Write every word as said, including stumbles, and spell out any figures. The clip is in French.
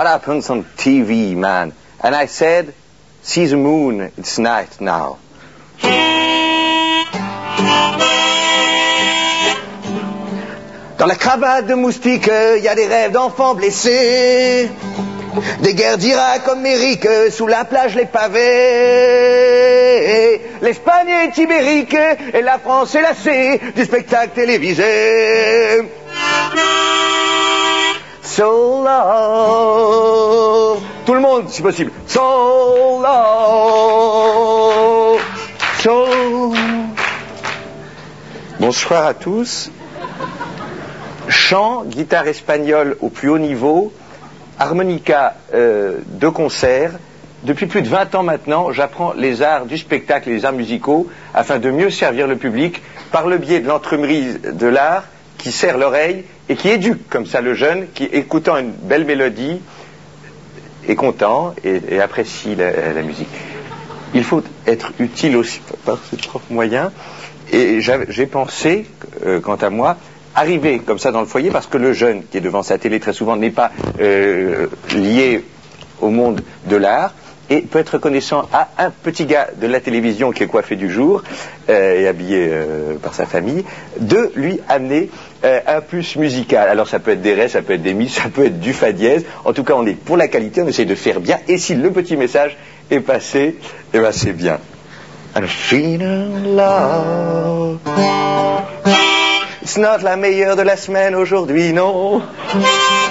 what happens on T V, man? And I said, see the moon, it's night now. Dans la cravate de moustique, il y a des rêves d'enfants blessés. Des guerres d'Irak, Amérique, sous la plage les pavés. L'Espagne est ibérique et la France est lassée du spectacle télévisé. So long. Tout le monde, si possible. So long. So. Bonsoir à tous. Chant, guitare espagnole au plus haut niveau, harmonica euh, de concert. Depuis plus de vingt ans maintenant, j'apprends les arts du spectacle et les arts musicaux afin de mieux servir le public par le biais de l'entremise de l'art qui serre l'oreille et qui éduque comme ça le jeune qui, écoutant une belle mélodie, est content et, et apprécie la, la musique. Il faut être utile aussi par ses propres moyens et j'ai pensé, euh, quant à moi, arriver comme ça dans le foyer parce que le jeune qui est devant sa télé très souvent n'est pas euh, lié au monde de l'art et peut être reconnaissant à un petit gars de la télévision qui est coiffé du jour euh, et habillé euh, par sa famille, de lui amener euh, un plus musical. Alors ça peut être des ré, ça peut être des mi, ça peut être du fa dièse. En tout cas, on est pour la qualité, on essaie de faire bien. Et si le petit message est passé, eh ben c'est bien. I'm feeling love. C'est not la meilleure de la semaine aujourd'hui, non.